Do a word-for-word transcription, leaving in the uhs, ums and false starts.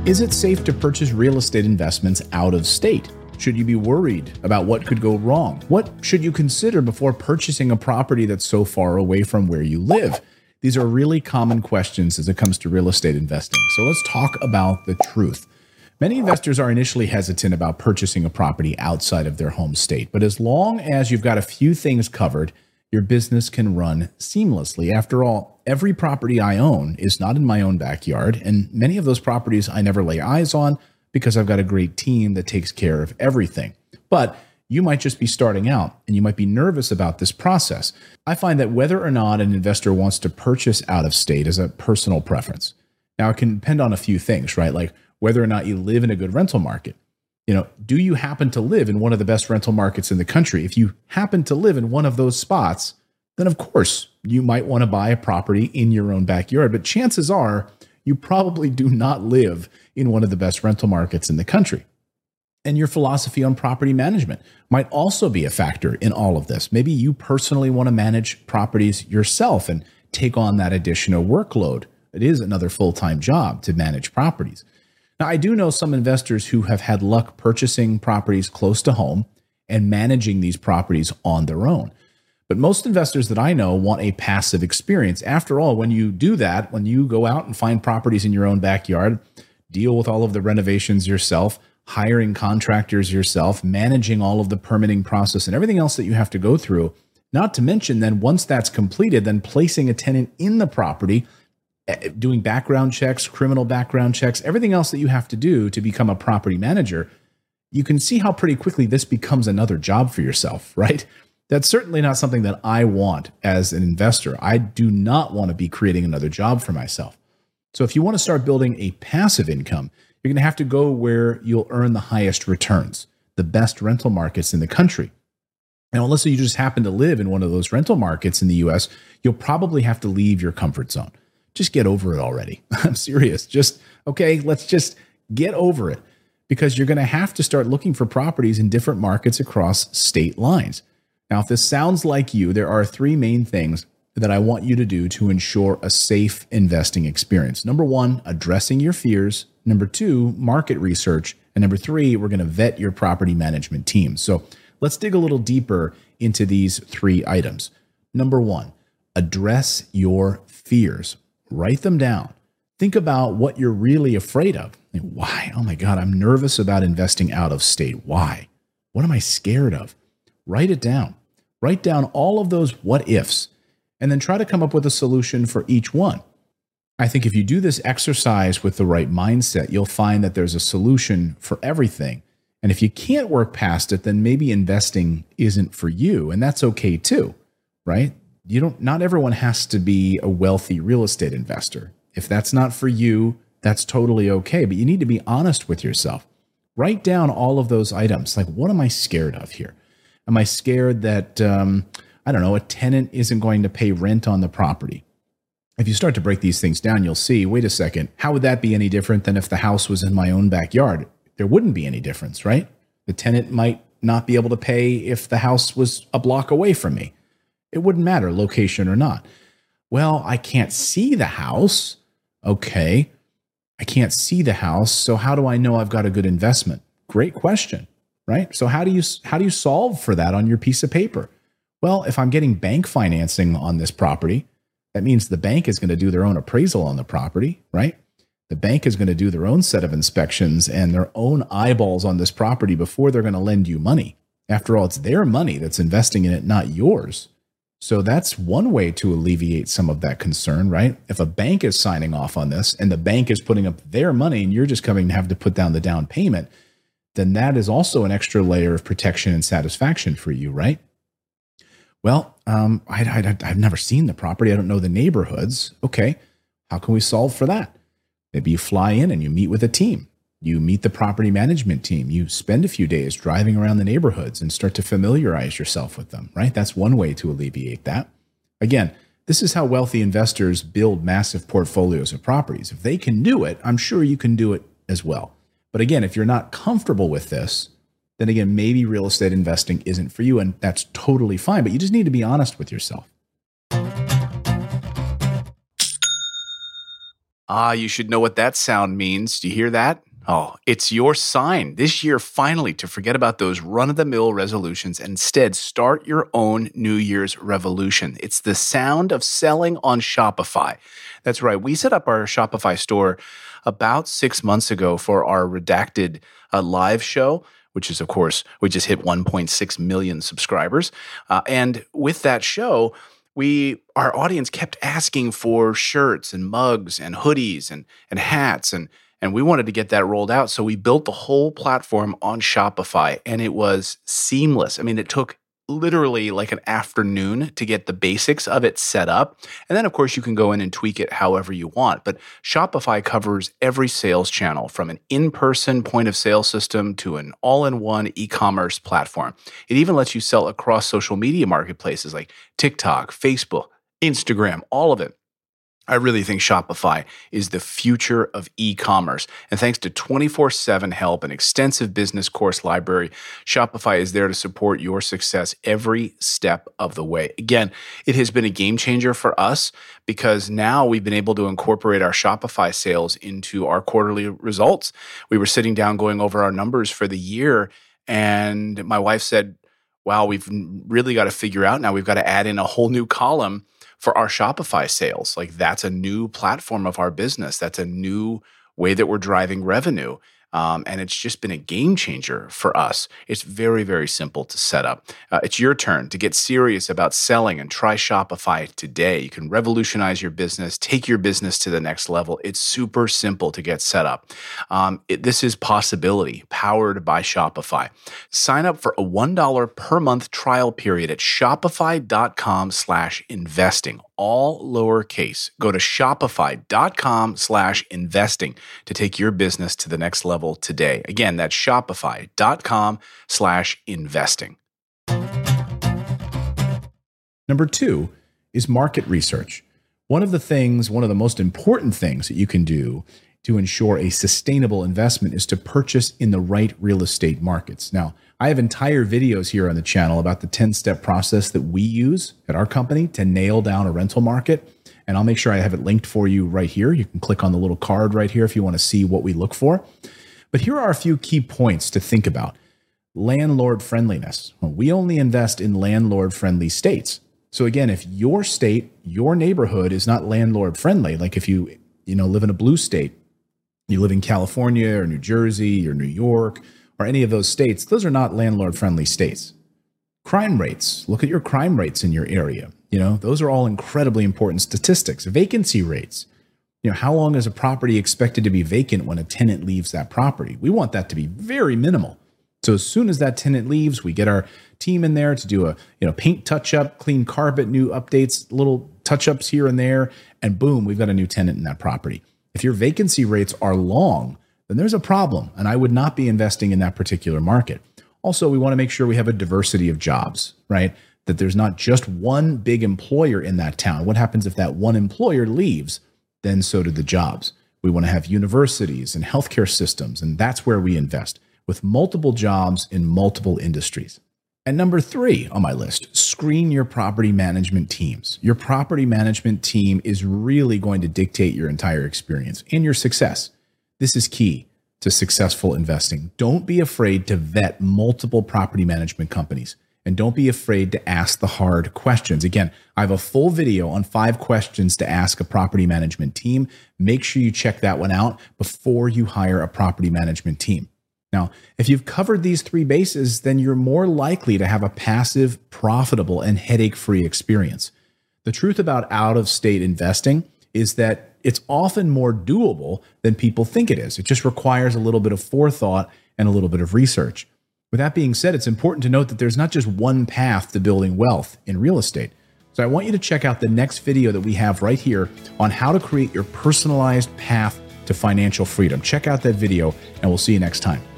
Is it safe to purchase real estate investments out of state? Should you be worried about what could go wrong? What should you consider before purchasing a property that's so far away from where you live? These are really common questions as it comes to real estate investing. So let's talk about the truth. Many investors are initially hesitant about purchasing a property outside of their home state, but as long as you've got a few things covered, your business can run seamlessly. After all, every property I own is not in my own backyard, and many of those properties I never lay eyes on because I've got a great team that takes care of everything. But you might just be starting out and you might be nervous about this process. I find that whether or not an investor wants to purchase out of state is a personal preference. Now, it can depend on a few things, right? Like whether or not you live in a good rental market. You know, do you happen to live in one of the best rental markets in the country? If you happen to live in one of those spots, then of course you might want to buy a property in your own backyard. But chances are you probably do not live in one of the best rental markets in the country. And your philosophy on property management might also be a factor in all of this. Maybe you personally want to manage properties yourself and take on that additional workload. It is another full-time job to manage properties. Now, I do know some investors who have had luck purchasing properties close to home and managing these properties on their own. But most investors that I know want a passive experience. After all, when you do that, when you go out and find properties in your own backyard, deal with all of the renovations yourself, hiring contractors yourself, managing all of the permitting process and everything else that you have to go through, not to mention then once that's completed, then placing a tenant in the property, doing background checks, criminal background checks, everything else that you have to do to become a property manager, you can see how pretty quickly this becomes another job for yourself, right? That's certainly not something that I want as an investor. I do not want to be creating another job for myself. So if you want to start building a passive income, you're going to have to go where you'll earn the highest returns, the best rental markets in the country. Now, unless you just happen to live in one of those rental markets in the U S, you'll probably have to leave your comfort zone. Just get over it already. I'm serious. Just, okay, let's just get over it because you're going to have to start looking for properties in different markets across state lines. Now, if this sounds like you, there are three main things that I want you to do to ensure a safe investing experience. Number one, addressing your fears. Number two, market research. And number three, we're going to vet your property management team. So let's dig a little deeper into these three items. Number one, address your fears. Write them down. Think about what you're really afraid of. Like, why? Oh my God, I'm nervous about investing out of state. Why? What am I scared of? Write it down. Write down all of those what ifs, and then try to come up with a solution for each one. I think if you do this exercise with the right mindset, you'll find that there's a solution for everything. And if you can't work past it, then maybe investing isn't for you, and that's okay too, right? You don't, not everyone has to be a wealthy real estate investor. If that's not for you, that's totally okay, but you need to be honest with yourself. Write down all of those items. Like, what am I scared of here? Am I scared that, um, I don't know, a tenant isn't going to pay rent on the property? If you start to break these things down, you'll see, wait a second, how would that be any different than if the house was in my own backyard? There wouldn't be any difference, right? The tenant might not be able to pay if the house was a block away from me. It wouldn't matter, location or not. Well, I can't see the house. Okay, I can't see the house, so how do I know I've got a good investment? Great question, right? So how do you how do you solve for that on your piece of paper? Well, if I'm getting bank financing on this property, that means the bank is going to do their own appraisal on the property, right? The bank is going to do their own set of inspections and their own eyeballs on this property before they're going to lend you money. After all, it's their money that's investing in it, not yours. So that's one way to alleviate some of that concern, right? If a bank is signing off on this and the bank is putting up their money and you're just coming to have to put down the down payment, then that is also an extra layer of protection and satisfaction for you, right? Well, um, I, I, I've never seen the property. I don't know the neighborhoods. Okay, how can we solve for that? Maybe you fly in and you meet with a team. You meet the property management team. You spend a few days driving around the neighborhoods and start to familiarize yourself with them, right? That's one way to alleviate that. Again, this is how wealthy investors build massive portfolios of properties. If they can do it, I'm sure you can do it as well. But again, if you're not comfortable with this, then again, maybe real estate investing isn't for you, and that's totally fine, but you just need to be honest with yourself. Ah, you should know what that sound means. Do you hear that? Oh, it's your sign this year finally to forget about those run-of-the-mill resolutions and instead start your own New Year's revolution. It's the sound of selling on Shopify. That's right. We set up our Shopify store about six months ago for our Redacted uh, live show, which is, of course, we just hit one point six million subscribers. Uh, and with that show, we our audience kept asking for shirts and mugs and hoodies and, and hats and And we wanted to get that rolled out. So we built the whole platform on Shopify and it was seamless. I mean, it took literally like an afternoon to get the basics of it set up. And then, of course, you can go in and tweak it however you want. But Shopify covers every sales channel from an in-person point of sale system to an all-in-one e-commerce platform. It even lets you sell across social media marketplaces like TikTok, Facebook, Instagram, all of it. I really think Shopify is the future of e-commerce. And thanks to twenty-four seven help and extensive business course library, Shopify is there to support your success every step of the way. Again, it has been a game changer for us because now we've been able to incorporate our Shopify sales into our quarterly results. We were sitting down going over our numbers for the year, and my wife said, wow, we've really got to figure out now, we've got to add in a whole new column for our Shopify sales. Like that's a new platform of our business. That's a new way that we're driving revenue. Um, and it's just been a game changer for us. It's very, very simple to set up. Uh, it's your turn to get serious about selling and try Shopify today. You can revolutionize your business, take your business to the next level. It's super simple to get set up. Um, it, this is Possibility, powered by Shopify. Sign up for a one dollar per month trial period at shopify.com slash investing. All lowercase. Go to shopify.com slash investing to take your business to the next level today. Again, that's shopify.com slash investing. Number two is market research. One of the things, one of the most important things that you can do to ensure a sustainable investment is to purchase in the right real estate markets. Now, I have entire videos here on the channel about the ten-step process that we use at our company to nail down a rental market. And I'll make sure I have it linked for you right here. You can click on the little card right here if you want to see what we look for. But here are a few key points to think about. Landlord friendliness. Well, we only invest in landlord-friendly states. So again, if your state, your neighborhood is not landlord friendly, like if you, you know, live in a blue state, you live in California or New Jersey or New York or any of those states, those are not landlord-friendly states. Crime rates. Look at your crime rates in your area. You know, those are all incredibly important statistics. Vacancy rates. You know, how long is a property expected to be vacant when a tenant leaves that property? We want that to be very minimal. So as soon as that tenant leaves, we get our team in there to do a, you know, paint touch-up, clean carpet, new updates, little touch-ups here and there, and boom, we've got a new tenant in that property. If your vacancy rates are long, then there's a problem, and I would not be investing in that particular market. Also, we want to make sure we have a diversity of jobs, right? That there's not just one big employer in that town. What happens if that one employer leaves? Then so do the jobs. We want to have universities and healthcare systems, and that's where we invest, with multiple jobs in multiple industries. And number three on my list, screen your property management teams. Your property management team is really going to dictate your entire experience and your success. This is key to successful investing. Don't be afraid to vet multiple property management companies, and don't be afraid to ask the hard questions. Again, I have a full video on five questions to ask a property management team. Make sure you check that one out before you hire a property management team. Now, if you've covered these three bases, then you're more likely to have a passive, profitable, and headache-free experience. The truth about out-of-state investing is that it's often more doable than people think it is. It just requires a little bit of forethought and a little bit of research. With that being said, it's important to note that there's not just one path to building wealth in real estate. So I want you to check out the next video that we have right here on how to create your personalized path to financial freedom. Check out that video, and we'll see you next time.